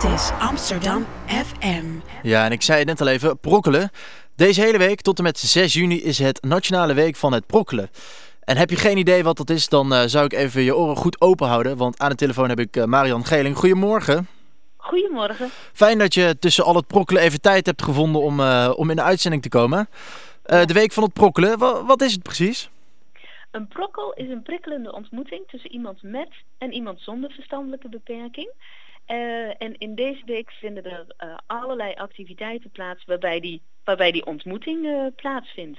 Dit is Amsterdam FM. Ja, en ik zei het net al even, prokkelen. Deze hele week tot en met 6 juni is het Nationale Week van het Prokkelen. En heb je geen idee wat dat is, dan zou ik even je oren goed open houden. Want aan de telefoon heb ik Marian Geling. Goedemorgen. Goedemorgen. Fijn dat je tussen al het prokkelen even tijd hebt gevonden om in de uitzending te komen. De Week van het Prokkelen, wat is het precies? Een prokkel is een prikkelende ontmoeting tussen iemand met en iemand zonder verstandelijke beperking. En in deze week vinden er allerlei activiteiten plaats waarbij die ontmoeting plaatsvindt.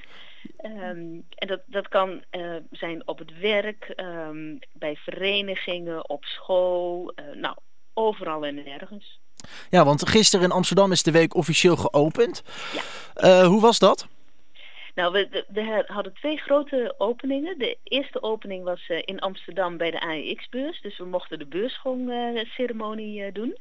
En dat kan zijn op het werk, bij verenigingen, op school, overal en nergens. Ja, want gisteren in Amsterdam is de week officieel geopend. Ja. Hoe was dat? Nou, we hadden 2 grote openingen. De eerste opening was in Amsterdam bij de AEX-beurs. Dus we mochten de beursgongceremonie doen.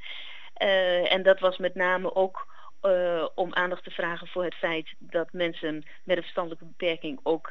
En dat was met name ook om aandacht te vragen voor het feit dat mensen met een verstandelijke beperking ook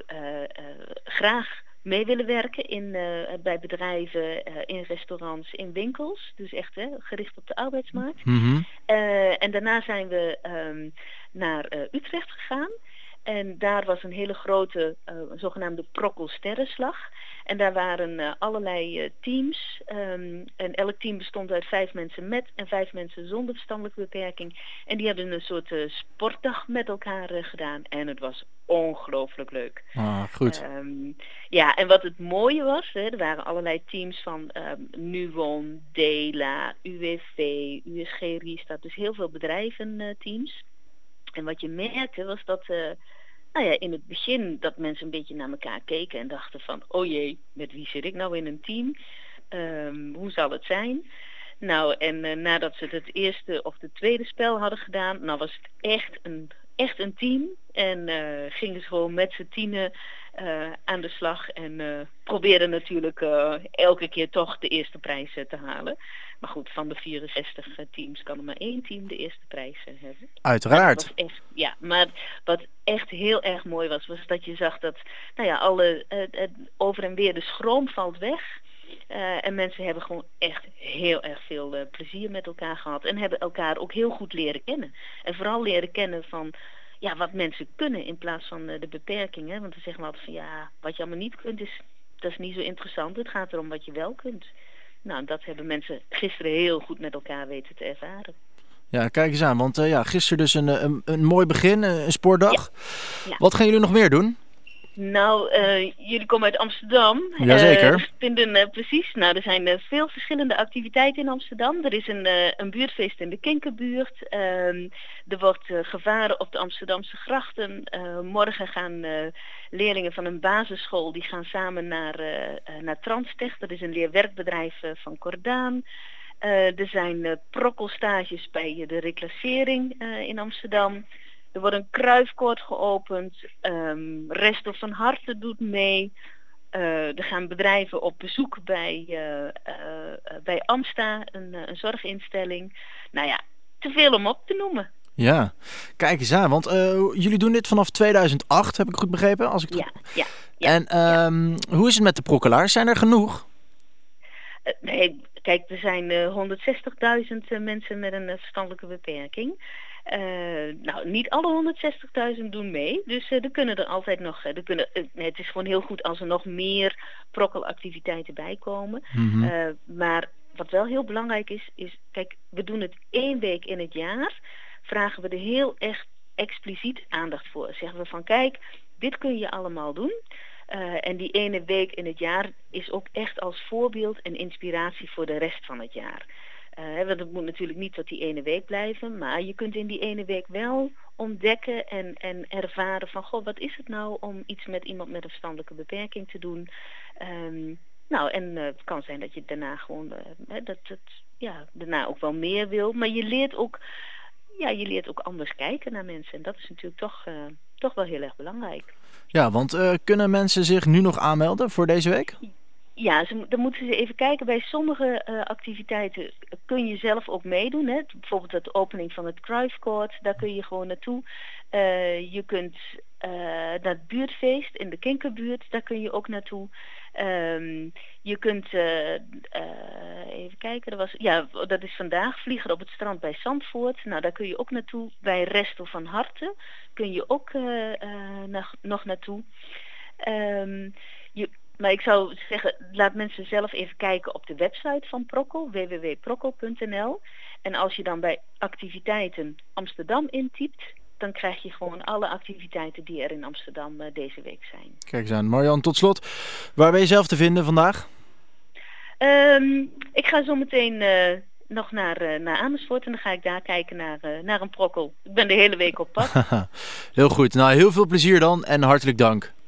graag mee willen werken bij bedrijven, in restaurants, in winkels. Dus echt gericht op de arbeidsmarkt. Mm-hmm. En daarna zijn we naar Utrecht gegaan. En daar was een hele grote zogenaamde prokkelsterrenslag. En daar waren allerlei teams. En elk team bestond uit 5 mensen met en 5 mensen zonder verstandelijke beperking. En die hebben een soort sportdag met elkaar gedaan. En het was ongelooflijk leuk. Ah, goed. Ja, en wat het mooie was, er waren allerlei teams van Nuon, Dela, UWV, USG Riestad. Dus heel veel bedrijventeams. En wat je merkte was dat in het begin dat mensen een beetje naar elkaar keken en dachten van, oh jee, met wie zit ik nou in een team? Hoe zal het zijn? Nou, en nadat ze het eerste of het tweede spel hadden gedaan, nou was het echt een team. En gingen ze gewoon met z'n tienen aan de slag en probeerden natuurlijk elke keer toch de eerste prijs te halen. Maar goed, van de 64 teams kan er maar 1 team de eerste prijs hebben. Uiteraard. Maar wat echt heel erg mooi was dat je zag dat alle over en weer de schroom valt weg. En mensen hebben gewoon echt heel erg veel plezier met elkaar gehad. En hebben elkaar ook heel goed leren kennen. En vooral leren kennen van wat mensen kunnen in plaats van de beperkingen. Want dan zeggen we altijd van wat je allemaal niet kunt, dat is niet zo interessant. Het gaat erom wat je wel kunt. Nou, dat hebben mensen gisteren heel goed met elkaar weten te ervaren. Ja, kijk eens aan. Want gisteren dus een mooi begin, een sportdag. Ja. Wat gaan jullie nog meer doen? Nou, jullie komen uit Amsterdam. Jazeker. Precies. Nou, er zijn veel verschillende activiteiten in Amsterdam. Er is een buurtfeest in de Kinkerbuurt. Er wordt gevaren op de Amsterdamse grachten. Morgen gaan leerlingen van een basisschool, die gaan samen naar Transtech. Dat is een leerwerkbedrijf van Cordaan. Er zijn prokkelstages bij de reclassering in Amsterdam. Er wordt een kruifkoord geopend. Resto van Harte doet mee. Er gaan bedrijven op bezoek bij Amsta, een zorginstelling. Nou ja, te veel om op te noemen. Ja, kijk eens aan. Want jullie doen dit vanaf 2008, heb ik goed begrepen? Als ik Ja. En hoe is het met de prokkelaars? Zijn er genoeg? Nee, kijk, er zijn 160.000 mensen met een verstandelijke beperking. Niet alle 160.000 doen mee, dus er kunnen er altijd nog. Het is gewoon heel goed als er nog meer prokkelactiviteiten bij komen. Mm-hmm. Maar wat wel heel belangrijk is, kijk, we doen het 1 week in het jaar. Vragen we er heel echt expliciet aandacht voor. Zeggen we van, kijk, dit kun je allemaal doen. En die ene week in het jaar is ook echt als voorbeeld en inspiratie voor de rest van het jaar. Want het moet natuurlijk niet tot die ene week blijven, maar je kunt in die ene week wel ontdekken en ervaren van, goh, wat is het nou om iets met iemand met een verstandelijke beperking te doen? Het kan zijn dat je daarna gewoon daarna ook wel meer wil, maar je leert ook anders kijken naar mensen. En dat is natuurlijk toch wel heel erg belangrijk. Ja, want kunnen mensen zich nu nog aanmelden voor deze week? Ja, dan moeten ze even kijken. Bij sommige activiteiten kun je zelf ook meedoen. Hè. Bijvoorbeeld de opening van het kruifkoord, daar kun je gewoon naartoe. Je kunt naar het buurtfeest in de Kinkerbuurt, daar kun je ook naartoe. Je kunt, even kijken, dat is vandaag, Vlieger op het strand bij Zandvoort. Nou, daar kun je ook naartoe. Bij Resto van Harte kun je ook nog naartoe. Maar ik zou zeggen, laat mensen zelf even kijken op de website van Prokkel, www.prokkel.nl. En als je dan bij activiteiten Amsterdam intypt, dan krijg je gewoon alle activiteiten die er in Amsterdam deze week zijn. Kijk eens aan. Marjan, tot slot, waar ben je zelf te vinden vandaag? Ik ga zo meteen nog naar Amersfoort en dan ga ik daar kijken naar een Prokkel. Ik ben de hele week op pad. Heel goed. Nou, heel veel plezier dan en hartelijk dank.